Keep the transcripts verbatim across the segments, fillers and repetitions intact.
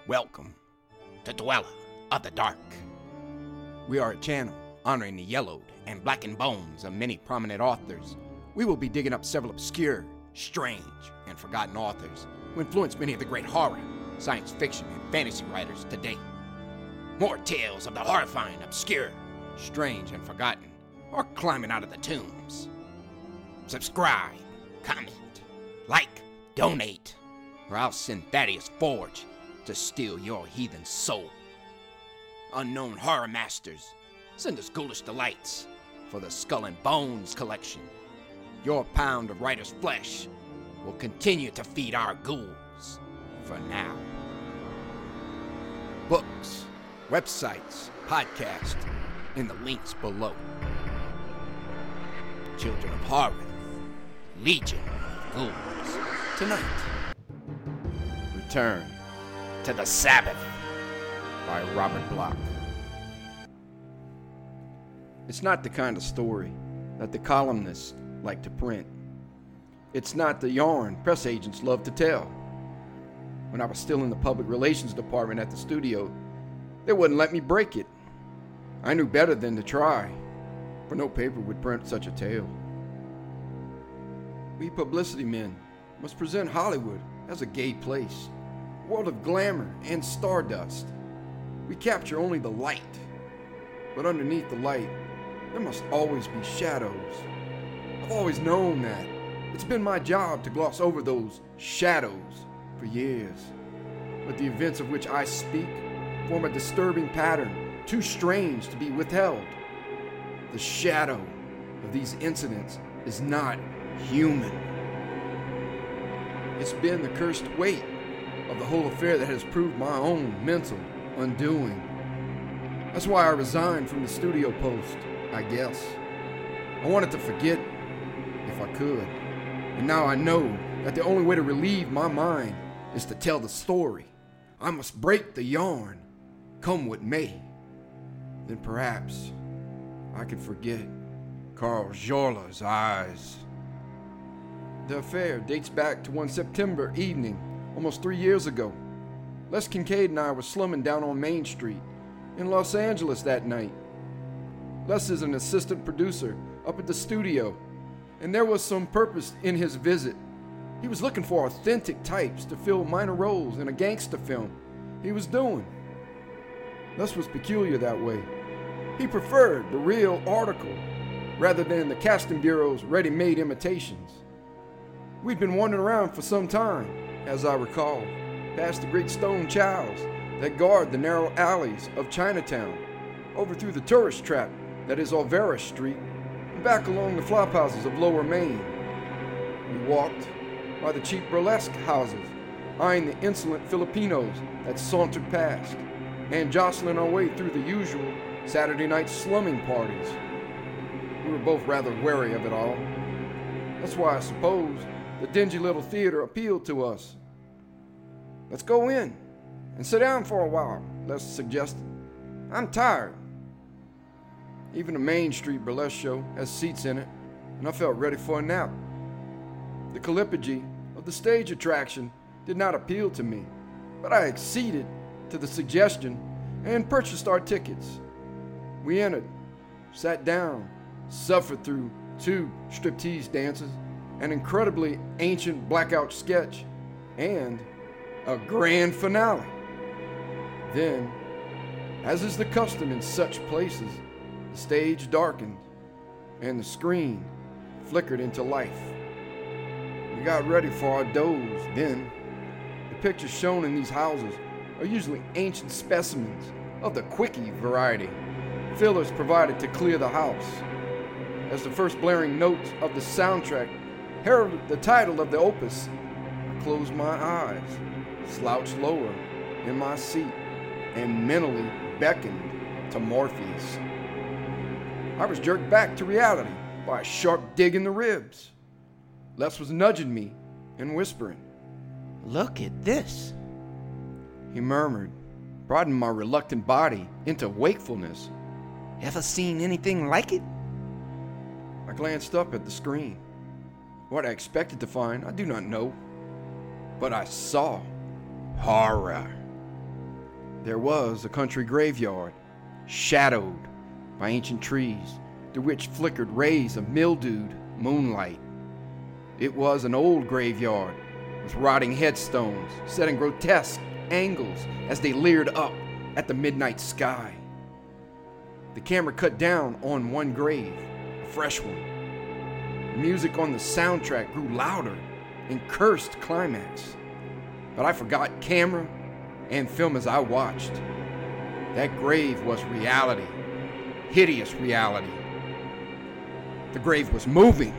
Welcome to Dweller of the Dark. We are a channel honoring the yellowed and blackened bones of many prominent authors. We will be digging up several obscure, strange, and forgotten authors who influenced many of the great horror, science fiction, and fantasy writers today. More tales of the horrifying, obscure, strange, and forgotten are climbing out of the tombs. Subscribe, comment, like, donate, or I'll send Thaddeus Forge to steal your heathen soul. Unknown horror masters, send us ghoulish delights for the Skull and Bones collection. Your pound of writer's flesh will continue to feed our ghouls for now. Books, websites, podcasts, in the links below. Children of Horror, Legion of Ghouls. Tonight, Return to the Sabbath by Robert Bloch. It's not the kind of story that the columnists like to print. It's not the yarn press agents love to tell. When I was still in the public relations department at the studio, they wouldn't let me break it. I knew better than to try, for no paper would print such a tale. We publicity men must present Hollywood as a gay place, a world of glamour and stardust. We capture only the light, but underneath the light, there must always be shadows. I've always known that. It's been my job to gloss over those shadows for years. But the events of which I speak form a disturbing pattern, too strange to be withheld. The shadow of these incidents is not human. It's been the cursed weight of the whole affair that has proved my own mental undoing. That's why I resigned from the studio post, I guess. I wanted to forget if I could. And now I know that the only way to relieve my mind is to tell the story. I must break the yarn, come what may. Then perhaps I could forget Carl Jorla's eyes. The affair dates back to one September evening, almost three years ago. Les Kincaid and I were slumming down on Main Street in Los Angeles that night. Les is an assistant producer up at the studio, and there was some purpose in his visit. He was looking for authentic types to fill minor roles in a gangster film he was doing. Les was peculiar that way. He preferred the real article rather than the casting bureau's ready-made imitations. We'd been wandering around for some time, as I recall, past the great stone chows that guard the narrow alleys of Chinatown, over through the tourist trap that is Olvera Street, and back along the flophouses of Lower Main. We walked by the cheap burlesque houses, eyeing the insolent Filipinos that sauntered past, and jostling our way through the usual Saturday night slumming parties. We were both rather wary of it all. That's why I suppose the dingy little theater appealed to us. "Let's go in and sit down for a while," Les suggested. "I'm tired." Even the Main Street burlesque show has seats in it, and I felt ready for a nap. The calipogy of the stage attraction did not appeal to me, but I acceded to the suggestion and purchased our tickets. We entered, sat down, suffered through two striptease dances, an incredibly ancient blackout sketch, and a grand finale. Then, as is the custom in such places, the stage darkened and the screen flickered into life. We got ready for our doze then. The pictures shown in these houses are usually ancient specimens of the quickie variety, fillers provided to clear the house. As the first blaring notes of the soundtrack heralded the title of the opus, I closed my eyes, slouched lower in my seat, and mentally beckoned to Morpheus. I was jerked back to reality by a sharp dig in the ribs. Les was nudging me and whispering, "Look at this," he murmured, broadening my reluctant body into wakefulness. "Ever seen anything like it?" I glanced up at the screen. What I expected to find, I do not know. But I saw horror. There was a country graveyard, shadowed by ancient trees through which flickered rays of mildewed moonlight. It was an old graveyard with rotting headstones set in grotesque angles as they leered up at the midnight sky. The camera cut down on one grave, a fresh one. The music on the soundtrack grew louder and cursed climax. But I forgot camera and film as I watched. That grave was reality, hideous reality. The grave was moving.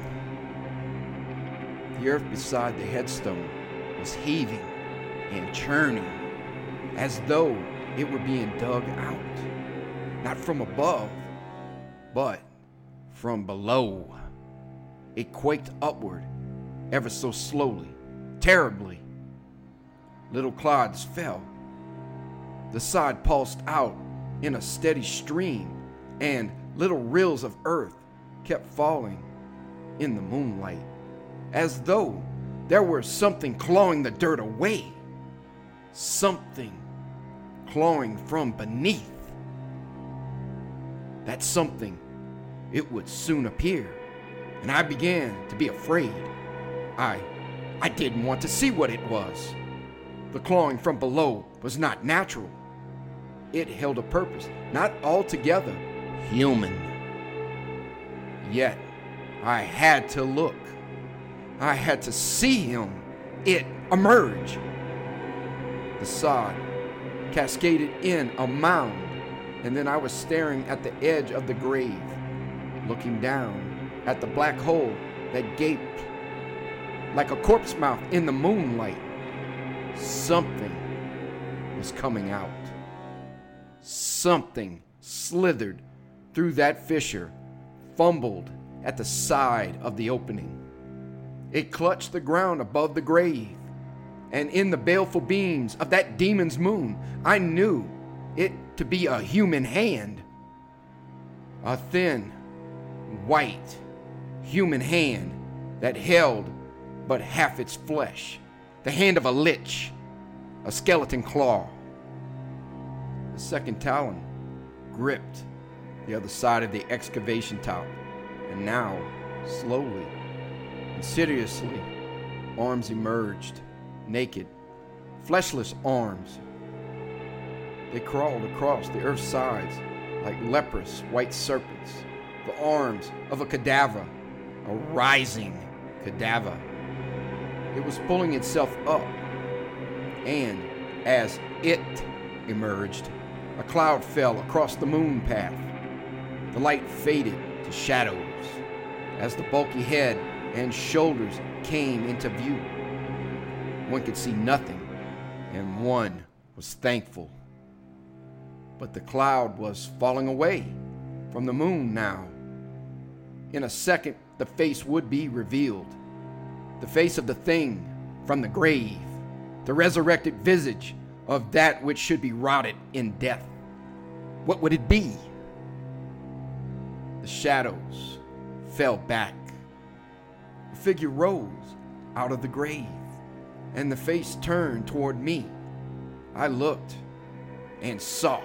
The earth beside the headstone was heaving and churning as though it were being dug out, not from above, but from below. It quaked upward ever so slowly, terribly. Little clods fell. The sod pulsed out in a steady stream, and little rills of earth kept falling in the moonlight, as though there were something clawing the dirt away, something clawing from beneath. That something, it would soon appear, and I began to be afraid. I, I didn't want to see what it was. The clawing from below was not natural. It held a purpose, not altogether human. Yet, I had to look. I had to see him, it emerge. The sod cascaded in a mound, and then I was staring at the edge of the grave, looking down at the black hole that gaped like a corpse mouth in the moonlight. Something was coming out. Something slithered through that fissure, fumbled at the side of the opening. It clutched the ground above the grave, and in the baleful beams of that demon's moon, I knew it to be a human hand. A thin, white, human hand that held but half its flesh. The hand of a lich, a skeleton claw. The second talon gripped the other side of the excavation top, and now, slowly, insidiously, arms emerged, naked, fleshless arms. They crawled across the earth's sides like leprous white serpents, the arms of a cadaver, a rising cadaver. It was pulling itself up, and as it emerged, a cloud fell across the moon path. The light faded to shadows as the bulky head and shoulders came into view. One could see nothing, and one was thankful. But the cloud was falling away from the moon now. In a second, the face would be revealed. The face of the thing from the grave, the resurrected visage of that which should be rotted in death. What would it be? The shadows fell back. A figure rose out of the grave, and the face turned toward me. I looked and saw.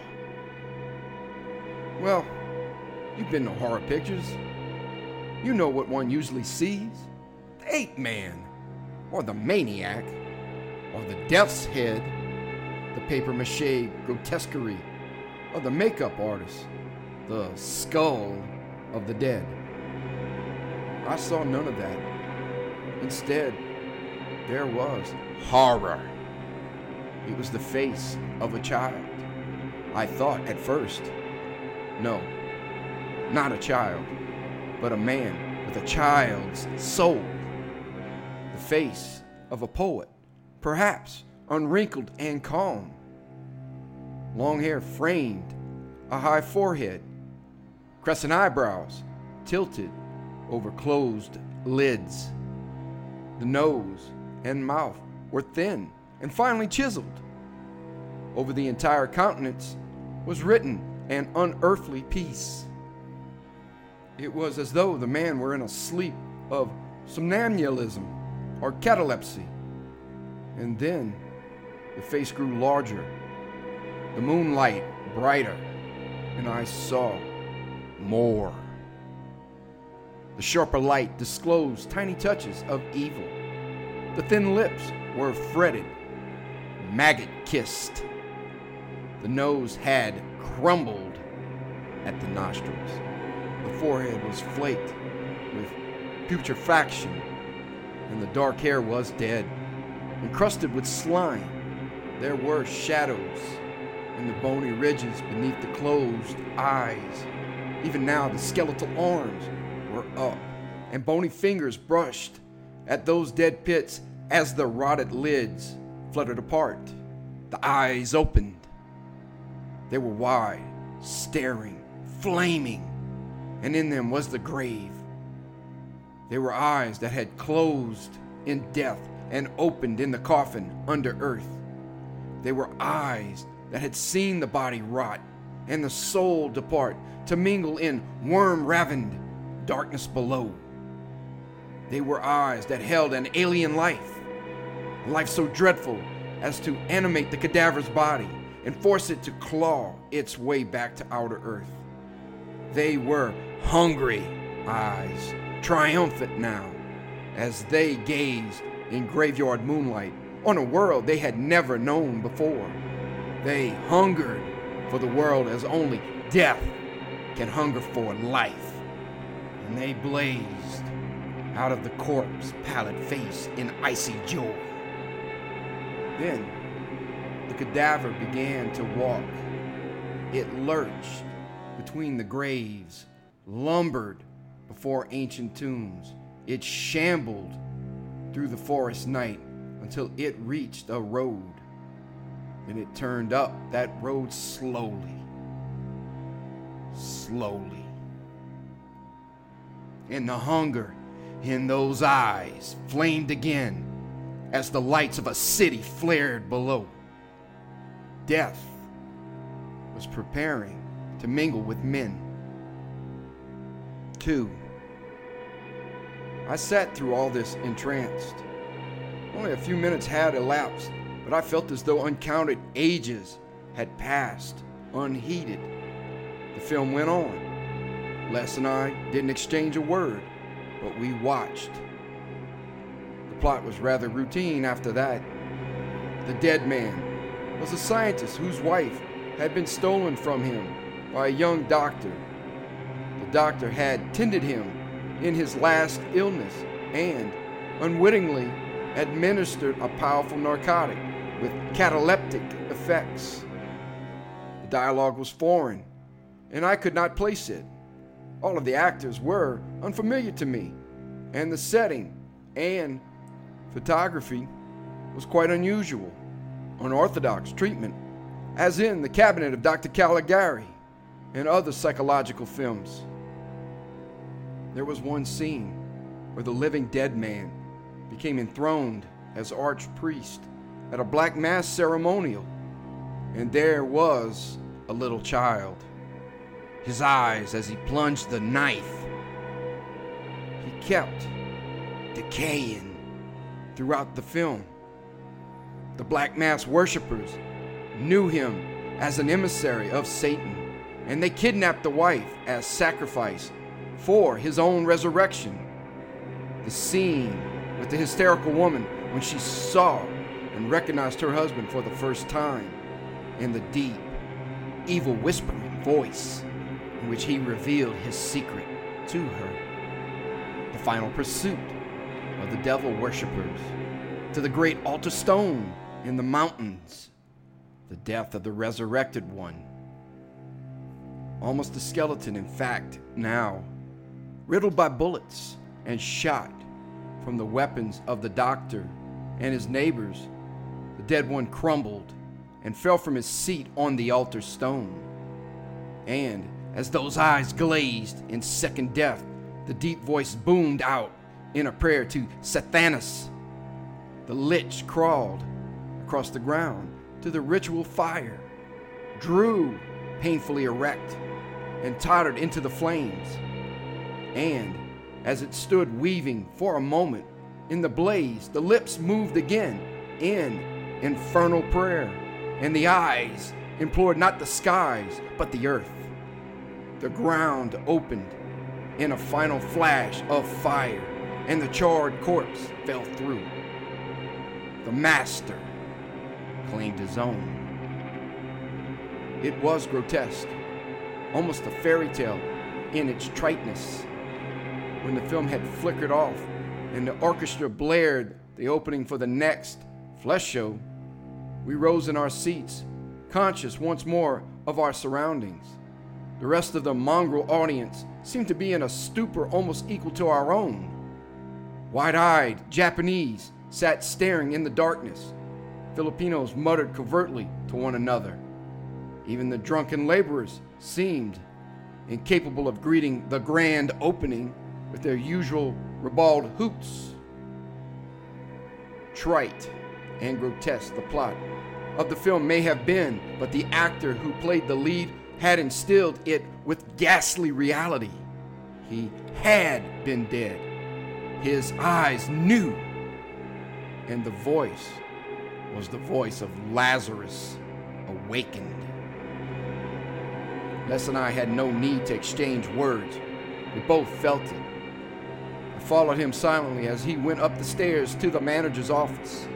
Well, you've been to horror pictures. You know what one usually sees. The ape man, or the maniac, or the death's head, the papier-mâché grotesquerie, or the makeup artist, the skull of the dead. I saw none of that. Instead, there was horror. It was the face of a child. I thought at first, no, not a child, but a man with a child's soul. The face of a poet, perhaps unwrinkled and calm. Long hair framed a high forehead, crescent eyebrows tilted over closed lids. The nose and mouth were thin and finely chiseled. Over the entire countenance was written an unearthly peace. It was as though the man were in a sleep of somnambulism or catalepsy. And then the face grew larger, the moonlight brighter, and I saw more. The sharper light disclosed tiny touches of evil. The thin lips were fretted, maggot-kissed. The nose had crumbled at the nostrils. The forehead was flaked with putrefaction, and the dark hair was dead, encrusted with slime. There were shadows in the bony ridges beneath the closed eyes. Even now, the skeletal arms were up, and bony fingers brushed at those dead pits as the rotted lids fluttered apart. The eyes opened. They were wide, staring, flaming, and in them was the grave. They were eyes that had closed in death and opened in the coffin under earth. They were eyes that had seen the body rot and the soul depart to mingle in worm-ravined darkness below. They were eyes that held an alien life, a life so dreadful as to animate the cadaver's body and force it to claw its way back to outer earth. They were hungry eyes, triumphant now, as they gazed in graveyard moonlight on a world they had never known before. They hungered for the world as only death can hunger for life, and they blazed out of the corpse pallid face in icy joy. Then the cadaver began to walk. It lurched between the graves, lumbered before ancient tombs. It shambled through the forest night until it reached a road. Then it turned up that road slowly, slowly. And the hunger in those eyes flamed again as the lights of a city flared below. Death was preparing to mingle with men. Two. I sat through all this entranced. Only a few minutes had elapsed, but I felt as though uncounted ages had passed, unheeded. The film went on. Les and I didn't exchange a word, but we watched. The plot was rather routine after that. The dead man was a scientist whose wife had been stolen from him by a young doctor. The doctor had tended him in his last illness and, unwittingly, administered a powerful narcotic with cataleptic effects. The dialogue was foreign, and I could not place it. All of the actors were unfamiliar to me, and the setting and photography was quite unusual, unorthodox treatment, as in the cabinet of Doctor Caligari and other psychological films. There was one scene where the living dead man became enthroned as archpriest at a black mass ceremonial, and there was a little child. His eyes as he plunged the knife. He kept decaying throughout the film. The black mass worshippers knew him as an emissary of Satan, and they kidnapped the wife as sacrifice for his own resurrection. The scene with the hysterical woman when she saw and recognized her husband for the first time, and the deep, evil whispering voice in which he revealed his secret to her. The final pursuit of the devil worshippers to the great altar stone in the mountains. The death of the resurrected one. Almost a skeleton, in fact, now, riddled by bullets and shot from the weapons of the doctor and his neighbors. The dead one crumbled and fell from his seat on the altar stone. And as those eyes glazed in second death, the deep voice boomed out in a prayer to Sathanas. The lich crawled across the ground to the ritual fire, drew painfully erect, and tottered into the flames. And as it stood weaving for a moment in the blaze, the lips moved again in infernal prayer, and the eyes implored not the skies, but the earth. The ground opened in a final flash of fire, and the charred corpse fell through. The master claimed his own. It was grotesque, almost a fairy tale in its triteness. When the film had flickered off and the orchestra blared the opening for the next flesh show, we rose in our seats, conscious once more of our surroundings. The rest of the mongrel audience seemed to be in a stupor almost equal to our own. Wide-eyed Japanese sat staring in the darkness. Filipinos muttered covertly to one another. Even the drunken laborers seemed incapable of greeting the grand opening with their usual ribald hoots. Trite and grotesque the plot of the film may have been, but the actor who played the lead had instilled it with ghastly reality. He had been dead. His eyes knew, and the voice was the voice of Lazarus awakened. Les and I had no need to exchange words. We both felt it. I followed him silently as he went up the stairs to the manager's office.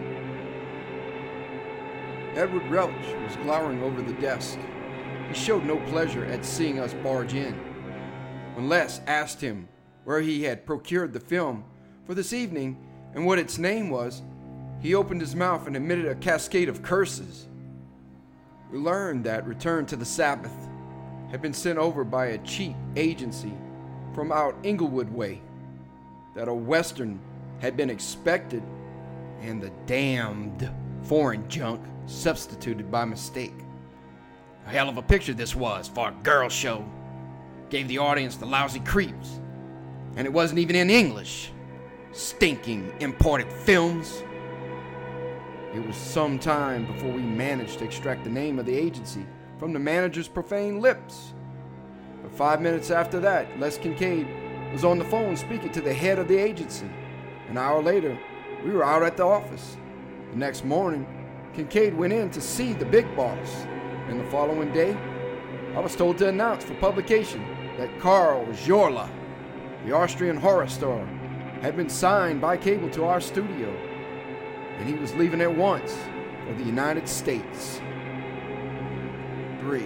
Edward Relch was glowering over the desk. He showed no pleasure at seeing us barge in. When Les asked him where he had procured the film for this evening and what its name was, he opened his mouth and emitted a cascade of curses. We learned that Return to the Sabbath had been sent over by a cheap agency from out Inglewood way, that a Western had been expected, and the damned foreign junk substituted by mistake. A hell of a picture this was for a girl show. Gave the audience the lousy creeps. And it wasn't even in English. Stinking imported films. It was some time before we managed to extract the name of the agency from the manager's profane lips. But five minutes after that, Les Kincaid was on the phone speaking to the head of the agency. An hour later, we were out at the office. The next morning, Kincaid went in to see the big boss. And the following day, I was told to announce for publication that Karl Jorla, the Austrian horror star, had been signed by cable to our studio, and he was leaving at once for the United States. Three.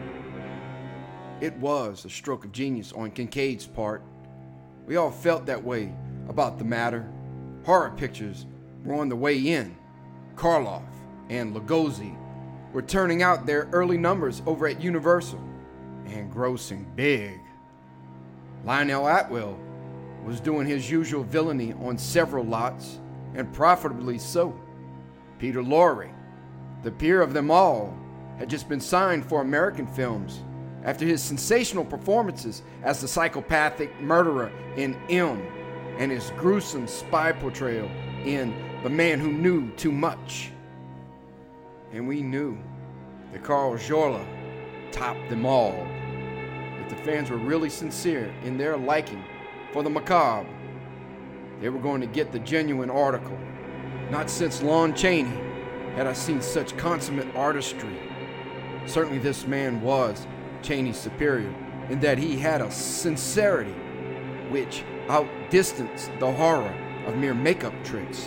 It was a stroke of genius on Kincaid's part. We all felt that way about the matter. Horror pictures were on the way in. Karloff and Lugosi were turning out their early numbers over at Universal and grossing big. Lionel Atwill was doing his usual villainy on several lots, and profitably so. Peter Lorre, the peer of them all, had just been signed for American films after his sensational performances as the psychopathic murderer in M and his gruesome spy portrayal in The Man Who Knew Too Much. And we knew that Karl Jorla topped them all. If the fans were really sincere in their liking for the macabre, they were going to get the genuine article. Not since Lon Chaney had I seen such consummate artistry. Certainly this man was Chaney's superior in that he had a sincerity which outdistanced the horror of mere makeup tricks.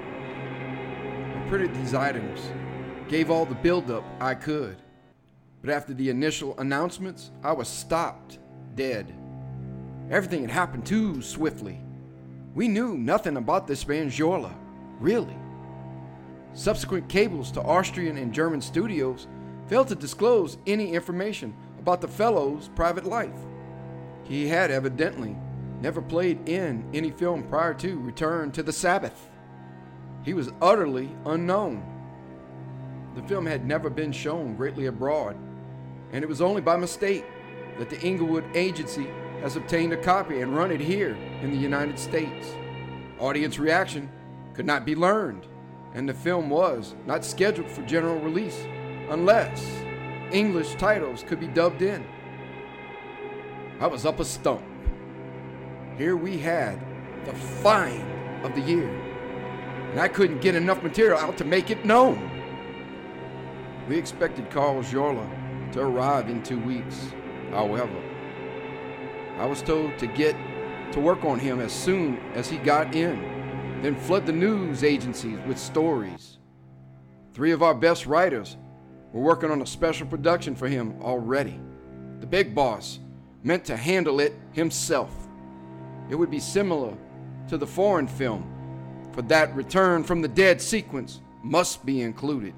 I printed these items, gave all the build-up I could, but after the initial announcements, I was stopped dead. Everything had happened too swiftly. We knew nothing about this man Jorla, really. Subsequent cables to Austrian and German studios failed to disclose any information about the fellow's private life. He had evidently never played in any film prior to Return to the Sabbath. He was utterly unknown. The film had never been shown greatly abroad, and it was only by mistake that the Inglewood agency has obtained a copy and run it here in the United States. Audience reaction could not be learned, and the film was not scheduled for general release unless English titles could be dubbed in. I was up a stump. Here we had the find of the year, and I couldn't get enough material out to make it known. We expected Carl Jorla to arrive in two weeks. However, I was told to get to work on him as soon as he got in, then flood the news agencies with stories. Three of our best writers were working on a special production for him already. The big boss meant to handle it himself. It would be similar to the foreign film, for that Return from the Dead sequence must be included.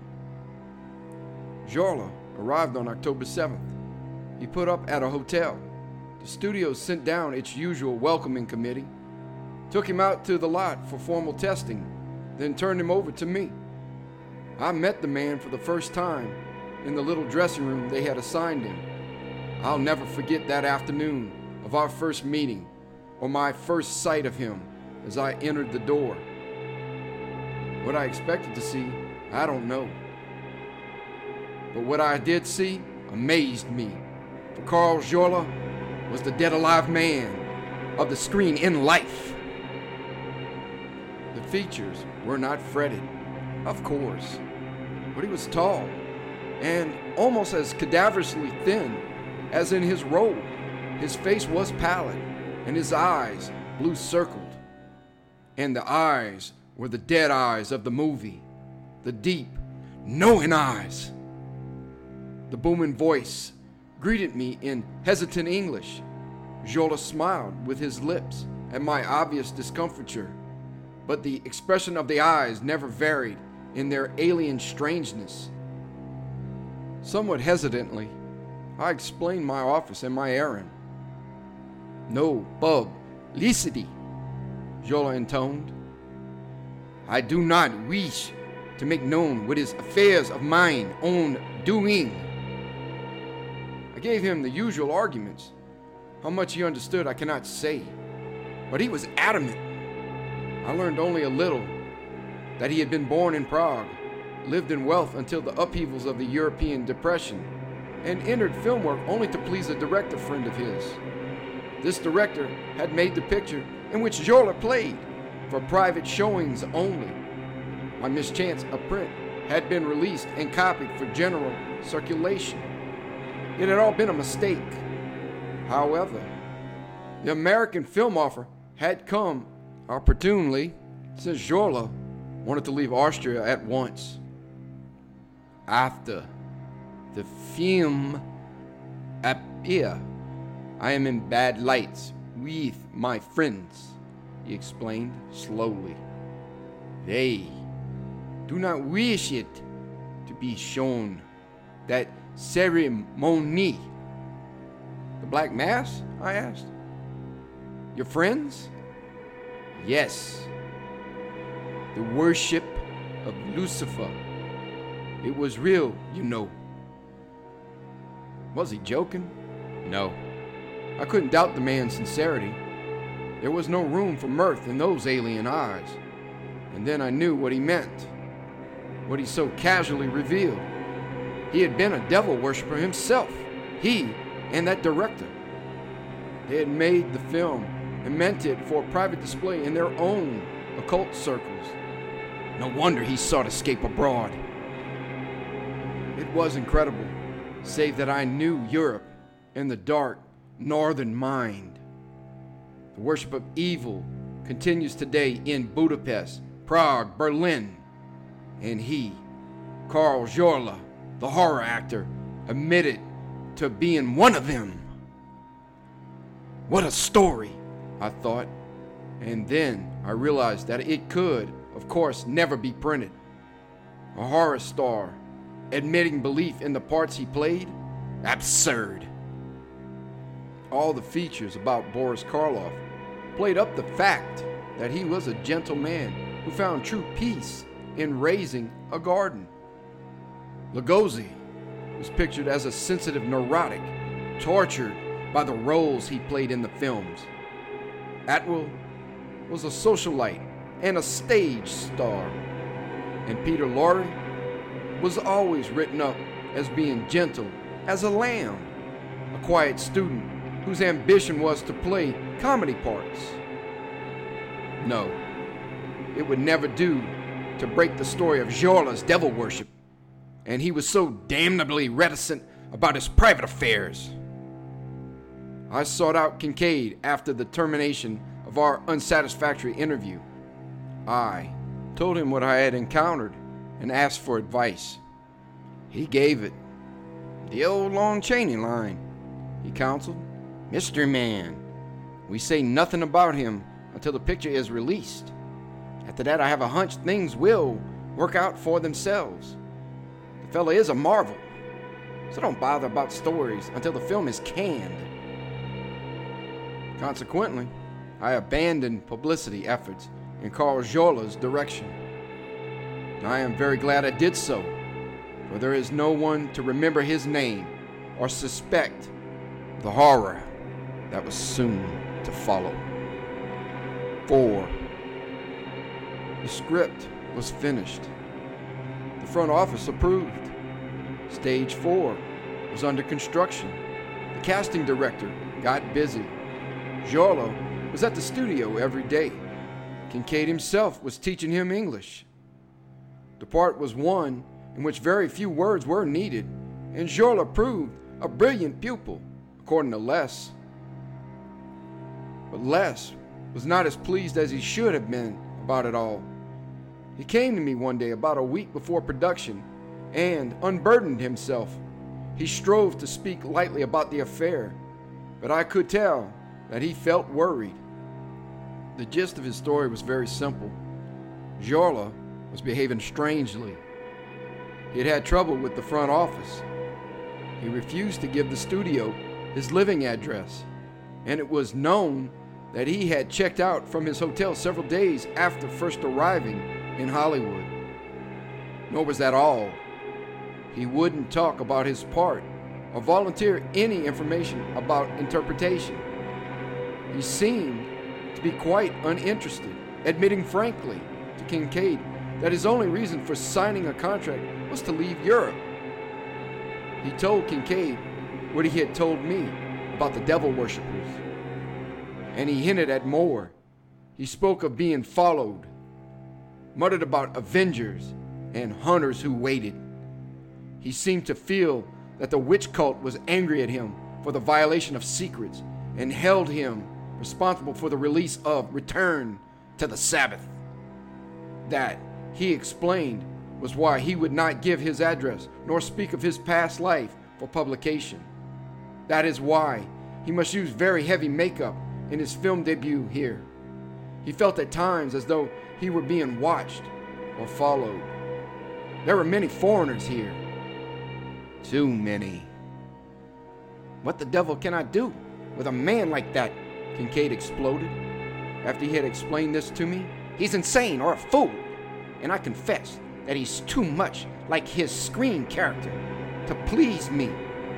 Jorla arrived on October seventh. He put up at a hotel. The studio sent down its usual welcoming committee, took him out to the lot for formal testing, then turned him over to me. I met the man for the first time in the little dressing room they had assigned him. I'll never forget that afternoon of our first meeting, or my first sight of him as I entered the door. What I expected to see, I don't know. But what I did see amazed me. For Carl Jorla was the dead-alive man of the screen in life. The features were not fretted, of course, but he was tall and almost as cadaverously thin as in his robe. His face was pallid, and his eyes blue-circled. And the eyes were the dead eyes of the movie, the deep, knowing eyes. The booming voice greeted me in hesitant English. Jorla smiled with his lips at my obvious discomfiture, but the expression of the eyes never varied in their alien strangeness. Somewhat hesitantly, I explained my office and my errand. "No publicity," Jorla intoned. "I do not wish to make known what is affairs of mine own doing." I gave him the usual arguments. How much he understood I cannot say, but he was adamant. I learned only a little, that he had been born in Prague, lived in wealth until the upheavals of the European Depression, and entered film work only to please a director friend of his. This director had made the picture in which Jorla played for private showings only. By mischance, a print had been released and copied for general circulation. It had all been a mistake. However, the American film offer had come opportunely, since Jorla wanted to leave Austria at once. "After the film appear, I am in bad lights with my friends," he explained slowly. "They do not wish it to be shown, that ceremony." "The Black Mass?" I asked. "Your friends?" "Yes. The worship of Lucifer. It was real, you know." Was he joking? No. I couldn't doubt the man's sincerity. There was no room for mirth in those alien eyes. And then I knew what he meant, what he so casually revealed. He had been a devil worshiper himself, he and that director. They had made the film and meant it for private display in their own occult circles. No wonder he sought escape abroad. It was incredible, save that I knew Europe and the dark northern mind. The worship of evil continues today in Budapest, Prague, Berlin, and he, Carl Jorla, the horror actor, admitted to being one of them. What a story, I thought, and then I realized that it could, of course, never be printed. A horror star admitting belief in the parts he played? Absurd. All the features about Boris Karloff played up the fact that he was a gentle man who found true peace in raising a garden. Lugosi was pictured as a sensitive neurotic, tortured by the roles he played in the films. Atwill was a socialite and a stage star, and Peter Lorre was always written up as being gentle as a lamb, a quiet student whose ambition was to play comedy parts. No, it would never do to break the story of Jorla's devil worship. and he was so damnably reticent about his private affairs. I sought out Kincaid after the termination of our unsatisfactory interview. I told him what I had encountered and asked for advice. He gave it. The old Lon Chaney line, he counseled. Mister Man, we say nothing about him until the picture is released. After that, I have a hunch things will work out for themselves. The fella is a marvel, so don't bother about stories until the film is canned. Consequently, I abandoned publicity efforts in Carl Jola's direction. I am very glad I did so, for there is no one to remember his name or suspect the horror that was soon to follow. Four. The script was finished. The front office approved. Stage four was under construction. The casting director got busy. Jola was at the studio every day. Kincaid himself was teaching him English. The part was one in which very few words were needed, and Jola proved a brilliant pupil, according to Les. But Les was not as pleased as he should have been about it all. He came to me one day about a week before production and unburdened himself. He strove to speak lightly about the affair, but I could tell that he felt worried. The gist of his story was very simple. Jola was behaving strangely. He had had trouble with the front office. He refused to give the studio his living address, and it was known that he had checked out from his hotel several days after first arriving in Hollywood. Nor was that all. He wouldn't talk about his part or volunteer any information about interpretation. He seemed to be quite uninterested, admitting frankly to Kincaid that his only reason for signing a contract was to leave Europe. He told Kincaid what he had told me about the devil worshippers, and he hinted at more. He spoke of being followed, muttered about avengers and hunters who waited. He seemed to feel that the witch cult was angry at him for the violation of secrets and held him responsible for the release of Return to the Sabbath. That, he explained, was why he would not give his address nor speak of his past life for publication. That is why he must use very heavy makeup in his film debut here. He felt at times as though he were being watched or followed. There were many foreigners here. Too many. What the devil can I do with a man like that? Kincaid exploded after he had explained this to me. He's insane or a fool, and I confess that he's too much like his screen character to please me.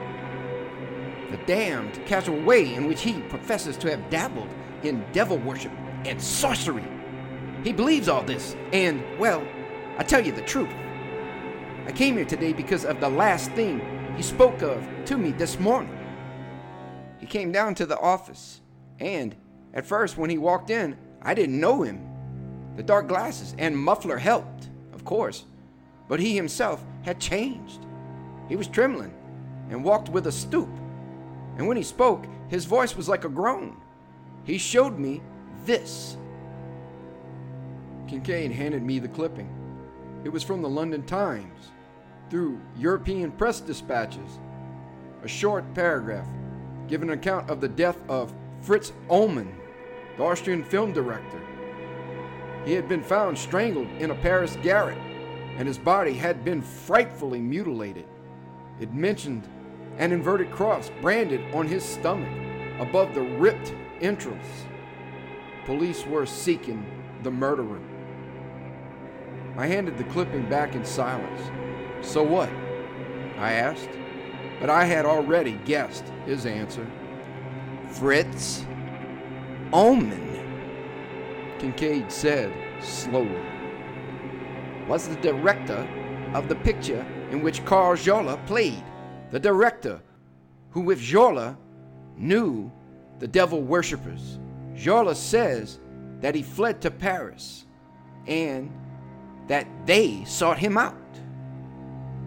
The damned casual way in which he professes to have dabbled in devil worship and sorcery. He believes all this, and, well, I tell you the truth. I came here today because of the last thing he spoke of to me this morning. He came down to the office, and at first when he walked in, I didn't know him. The dark glasses and muffler helped, of course, but he himself had changed. He was trembling and walked with a stoop, and when he spoke, his voice was like a groan. He showed me this. Kincaid handed me the clipping. It was from the London Times, through European press dispatches. A short paragraph giving an account of the death of Fritz Ullmann, the Austrian film director. He had been found strangled in a Paris garret, and his body had been frightfully mutilated. It mentioned an inverted cross branded on his stomach above the ripped entrails. Police were seeking the murderer. I handed the clipping back in silence. So what? I asked, but I had already guessed his answer. Fritz Ullmann, Kincaid said slowly, was the director of the picture in which Carl Jola played. The director who with Jola knew the devil worshippers. Jola says that he fled to Paris and that they sought him out.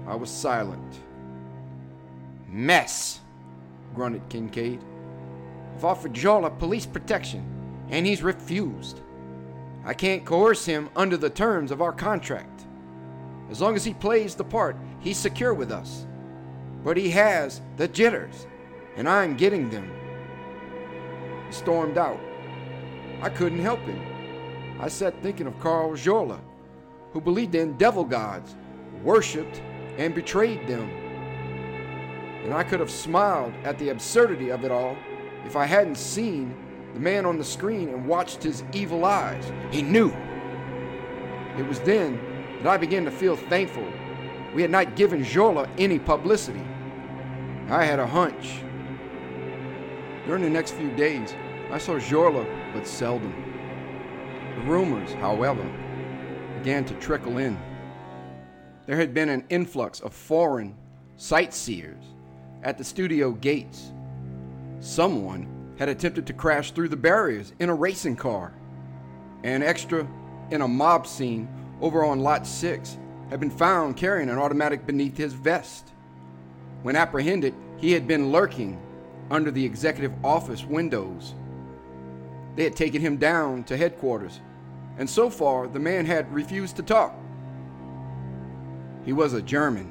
I was silent. "Mess," grunted Kincaid. "I've offered Jola police protection, and he's refused. I can't coerce him under the terms of our contract. As long as he plays the part, he's secure with us. But he has the jitters, and I'm getting them." He stormed out. I couldn't help him. I sat thinking of Carl Jola, who believed in devil gods, worshipped and betrayed them. And I could have smiled at the absurdity of it all if I hadn't seen the man on the screen and watched his evil eyes. He knew. It was then that I began to feel thankful we had not given Jola any publicity. I had a hunch. During the next few days, I saw Jola but seldom. The rumors, however, began to trickle in. There had been an influx of foreign sightseers at the studio gates. Someone had attempted to crash through the barriers in a racing car. An extra in a mob scene over on Lot six had been found carrying an automatic beneath his vest. When apprehended, he had been lurking under the executive office windows. They had taken him down to headquarters, and so far the man had refused to talk. He was a German.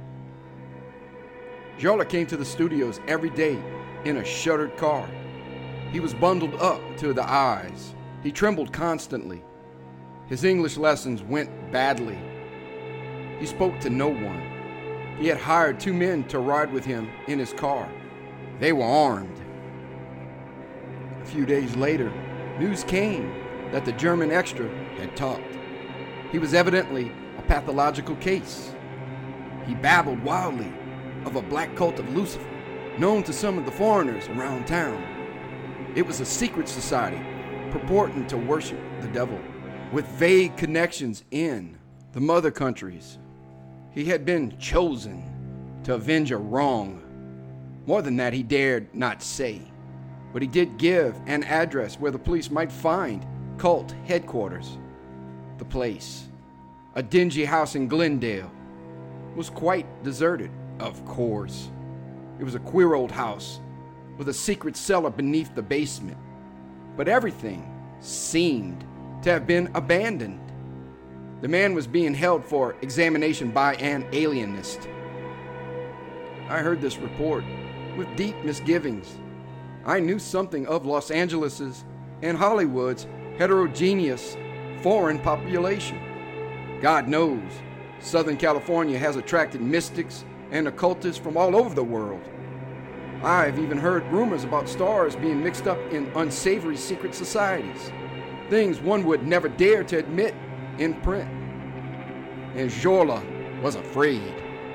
Jola came to the studios every day in a shuttered car. He was bundled up to the eyes. He trembled constantly. His English lessons went badly. He spoke to no one. He had hired two men to ride with him in his car. They were armed. A few days later, news came that the German extra had talked. He was evidently a pathological case. He babbled wildly of a black cult of Lucifer, known to some of the foreigners around town. It was a secret society purporting to worship the devil, with vague connections in the mother countries. He had been chosen to avenge a wrong. More than that, he dared not say. But he did give an address where the police might find cult headquarters. The place, a dingy house in Glendale, was quite deserted, of course. It was a queer old house with a secret cellar beneath the basement. But everything seemed to have been abandoned. The man was being held for examination by an alienist. I heard this report with deep misgivings. I knew something of Los Angeles's and Hollywood's heterogeneous foreign population. God knows, Southern California has attracted mystics and occultists from all over the world. I've even heard rumors about stars being mixed up in unsavory secret societies, things one would never dare to admit in print. And Jola was afraid.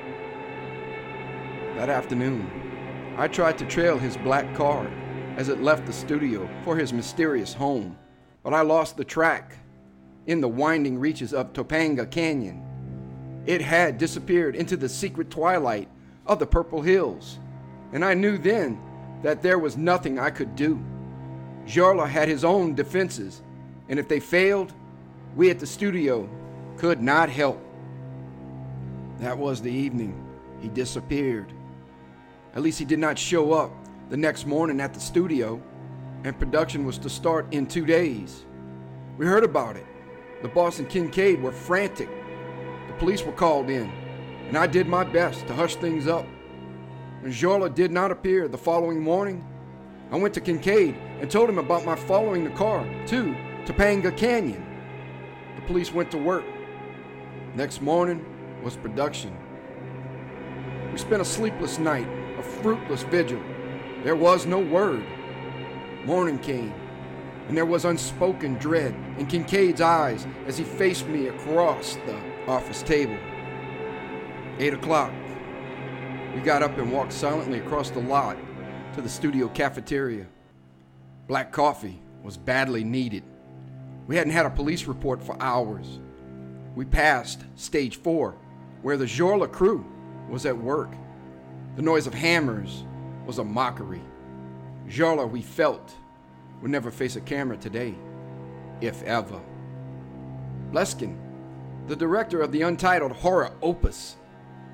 That afternoon, I tried to trail his black car as it left the studio for his mysterious home, but I lost the track in the winding reaches of Topanga Canyon. It had disappeared into the secret twilight of the Purple Hills, and I knew then that there was nothing I could do. Jola had his own defenses, and if they failed, we at the studio could not help. That was the evening he disappeared. At least he did not show up the next morning at the studio, and production was to start in two days. We heard about it. The boss and Kincaid were frantic. The police were called in, and I did my best to hush things up. When Jola did not appear the following morning, I went to Kincaid and told him about my following the car to Topanga Canyon. The police went to work. Next morning was production. We spent a sleepless night, a fruitless vigil. There was no word. Morning came, and there was unspoken dread in Kincaid's eyes as he faced me across the office table. Eight o'clock. We got up and walked silently across the lot to the studio cafeteria. Black coffee was badly needed. We hadn't had a police report for hours. We passed stage four, where the Jola crew was at work. The noise of hammers was a mockery. Jola, we felt, would never face a camera today, if ever. Bleskin, the director of the untitled horror opus,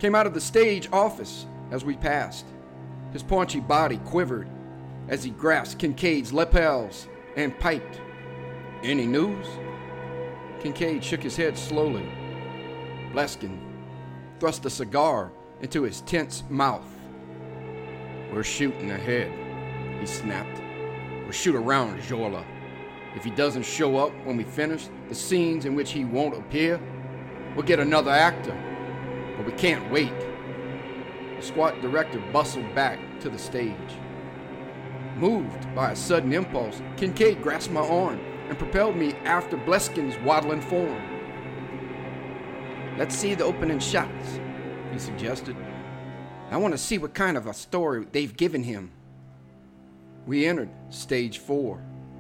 came out of the stage office as we passed. His paunchy body quivered as he grasped Kincaid's lapels and piped, "Any news?" Kincaid shook his head slowly. Bleskin thrust a cigar into his tense mouth. "We're shooting ahead," he snapped. "We'll shoot around Jorla. If he doesn't show up when we finish the scenes in which he won't appear, we'll get another actor. But we can't wait." The squat director bustled back to the stage. Moved by a sudden impulse, Kincaid grasped my arm and propelled me after Bleskin's waddling form. "Let's see the opening shots," he suggested. "I want to see what kind of a story they've given him." We entered stage four.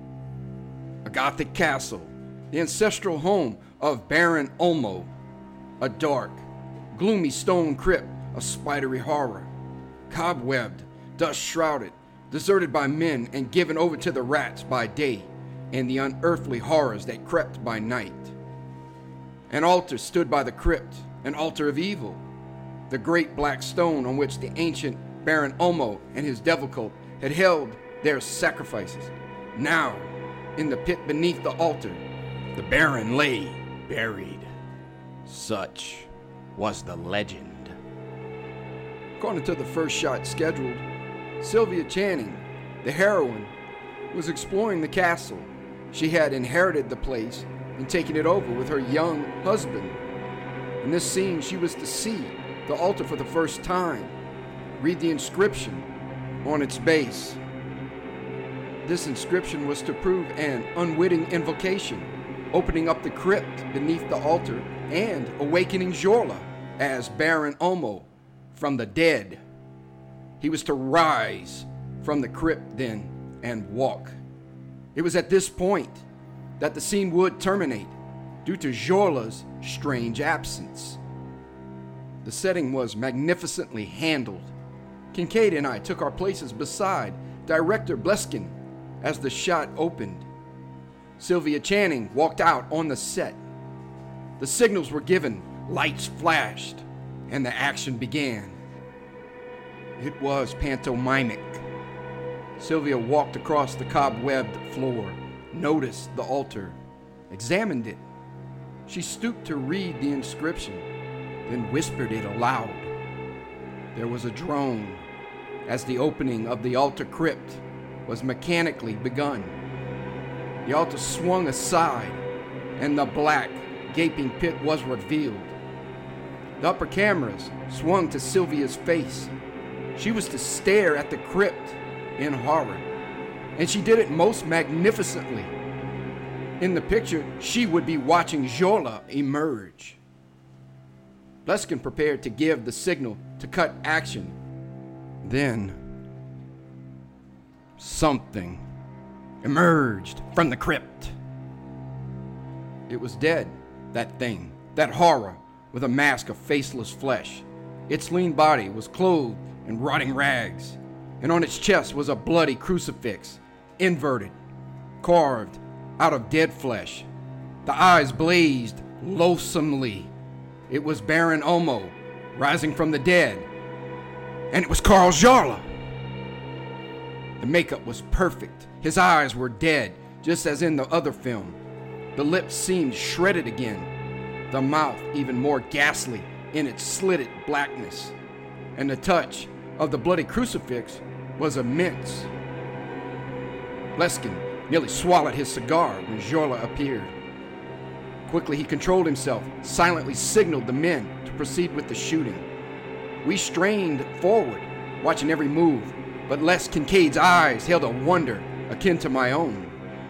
A Gothic castle, the ancestral home of Baron Olmo. A dark, gloomy stone crypt of spidery horror. Cobwebbed, dust-shrouded, deserted by men and given over to the rats by day and the unearthly horrors that crept by night. An altar stood by the crypt, an altar of evil. The great black stone on which the ancient Baron Olmo and his devil cult had held their sacrifices. Now, in the pit beneath the altar, the Baron lay buried. Such was the legend. According to the first shot scheduled, Sylvia Channing, the heroine, was exploring the castle. She had inherited the place and taken it over with her young husband. In this scene, she was to see the altar for the first time, read the inscription on its base. This inscription was to prove an unwitting invocation, opening up the crypt beneath the altar and awakening Jorla as Baron Olmo from the dead. He was to rise from the crypt then and walk. It was at this point that the scene would terminate due to Jorla's strange absence. The setting was magnificently handled. Kincaid and I took our places beside director Bleskin as the shot opened. Sylvia Channing walked out on the set. The signals were given, lights flashed, and the action began. It was pantomimic. Sylvia walked across the cobwebbed floor, noticed the altar, examined it. She stooped to read the inscription, then whispered it aloud. There was a drone as the opening of the altar crypt was mechanically begun. The altar swung aside, and the black, gaping pit was revealed. The upper cameras swung to Sylvia's face. She was to stare at the crypt in horror, and she did it most magnificently. In the picture, she would be watching Jorla emerge. Bleskin prepared to give the signal to cut action. Then, something emerged from the crypt. It was dead, that thing, that horror, with a mask of faceless flesh. Its lean body was clothed in rotting rags, and on its chest was a bloody crucifix, inverted, carved out of dead flesh. The eyes blazed loathsomely. It was Baron Olmo, rising from the dead, and it was Karl Jorla. The makeup was perfect. His eyes were dead, just as in the other film. The lips seemed shredded again, the mouth even more ghastly in its slitted blackness, and the touch of the bloody crucifix was immense. Bleskin nearly swallowed his cigar when Jorla appeared. Quickly he controlled himself, silently signaled the men to proceed with the shooting. We strained forward, watching every move, but Les Kincaid's eyes held a wonder akin to my own.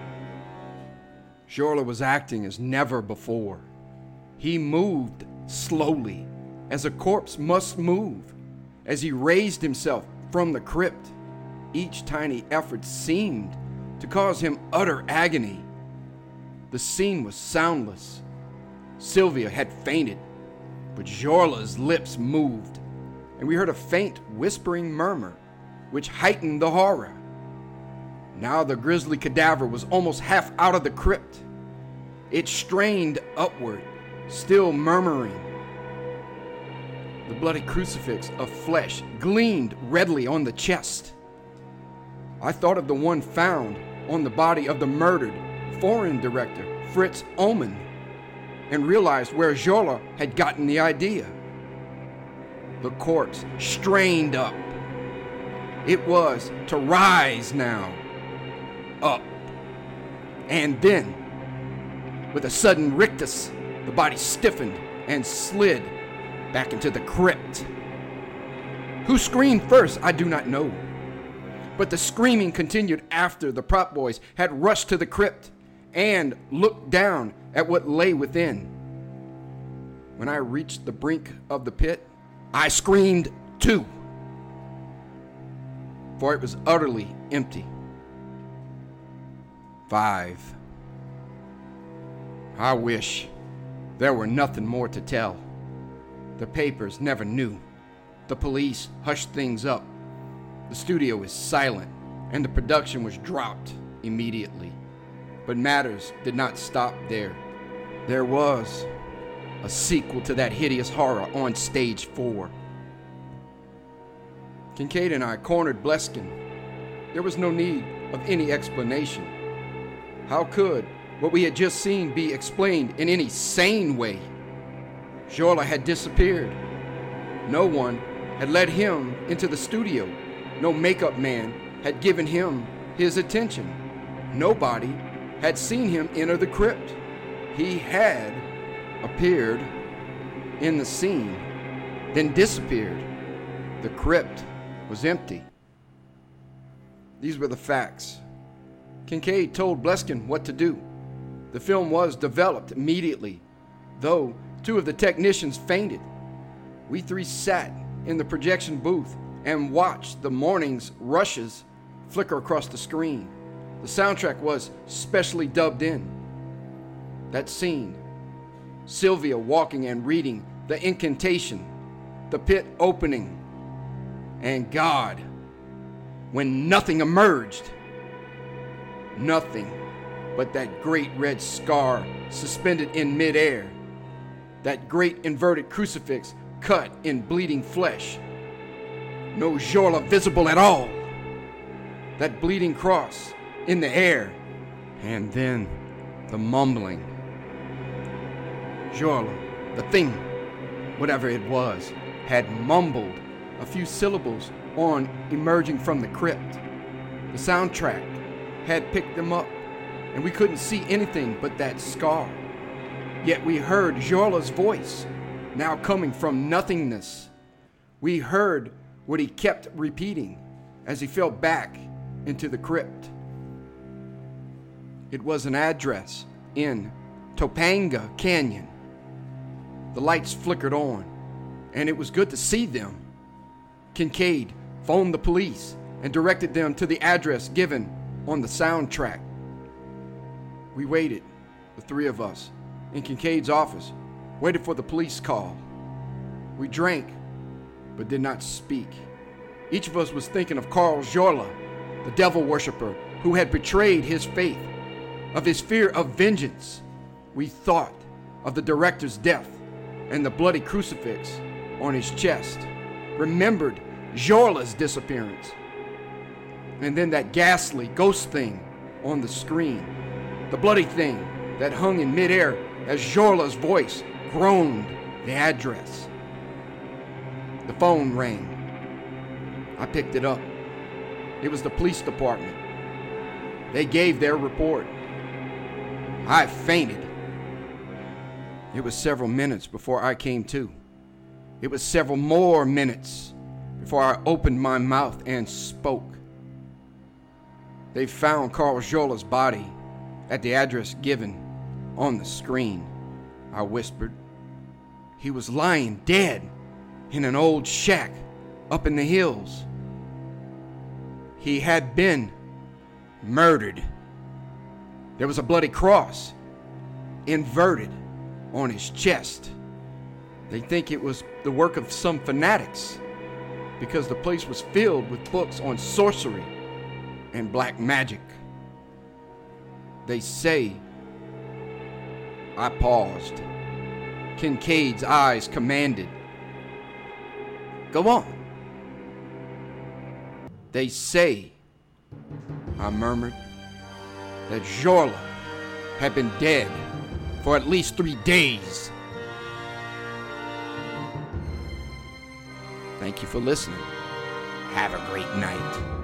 Jorla was acting as never before. He moved slowly, as a corpse must move. As he raised himself from the crypt, each tiny effort seemed to cause him utter agony. The scene was soundless. Sylvia had fainted, but Jorla's lips moved, and we heard a faint whispering murmur, which heightened the horror. Now the grisly cadaver was almost half out of the crypt. It strained upward, still murmuring. The bloody crucifix of flesh gleamed redly on the chest. I thought of the one found on the body of the murdered foreign director, Fritz Ullman, and realized where Jola had gotten the idea. The corpse strained up. It was to rise now. Up. And then, with a sudden rictus, the body stiffened and slid back into the crypt. Who screamed first, I do not know. But the screaming continued after the prop boys had rushed to the crypt and looked down at what lay within. When I reached the brink of the pit, I screamed too, for it was utterly empty. Five. I wish there were nothing more to tell. The papers never knew. The police hushed things up. The studio was silent, and the production was dropped immediately. But matters did not stop there. There was a sequel to that hideous horror on stage four. Kincaid and I cornered Bleskin. There was no need of any explanation. How could what we had just seen be explained in any sane way? Jola had disappeared. No one had led him into the studio. No makeup man had given him his attention. Nobody had seen him enter the crypt. He had appeared in the scene, then disappeared. The crypt was empty. These were the facts. Kincaid told Bleskin what to do. The film was developed immediately, though two of the technicians fainted. We three sat in the projection booth and watched the morning's rushes flicker across the screen. The soundtrack was specially dubbed in. That scene, Sylvia walking and reading the incantation, the pit opening, and God, when nothing emerged. Nothing but that great red scar suspended in midair, that great inverted crucifix cut in bleeding flesh. No Jola visible at all. That bleeding cross in the air, and then the mumbling. Jola, the thing, whatever it was, had mumbled a few syllables on emerging from the crypt. The soundtrack had picked them up, and we couldn't see anything but that scar. Yet we heard Jola's voice, now coming from nothingness. We heard what he kept repeating as he fell back into the crypt. It was an address in Topanga Canyon. The lights flickered on, and it was good to see them. Kincaid phoned the police and directed them to the address given on the soundtrack. We waited, the three of us, in Kincaid's office, waited for the police call. We drank, but did not speak. Each of us was thinking of Carl Jola, the devil worshiper who had betrayed his faith, of his fear of vengeance. We thought of the director's death and the bloody crucifix on his chest, remembered Jola's disappearance, and then that ghastly ghost thing on the screen, the bloody thing that hung in midair as Jola's voice groaned the address. The phone rang. I picked it up. It was the police department. They gave their report. I fainted. It was several minutes before I came to. It was several more minutes before I opened my mouth and spoke. They found Carl Jola's body at the address given on the screen, I whispered. He was lying dead in an old shack up in the hills. He had been murdered. There was a bloody cross, inverted, on his chest. They think it was the work of some fanatics because the place was filled with books on sorcery and black magic. They say. I paused. Kincaid's eyes commanded. Go on. They say, I murmured, that Jorla had been dead for at least three days. Thank you for listening. Have a great night.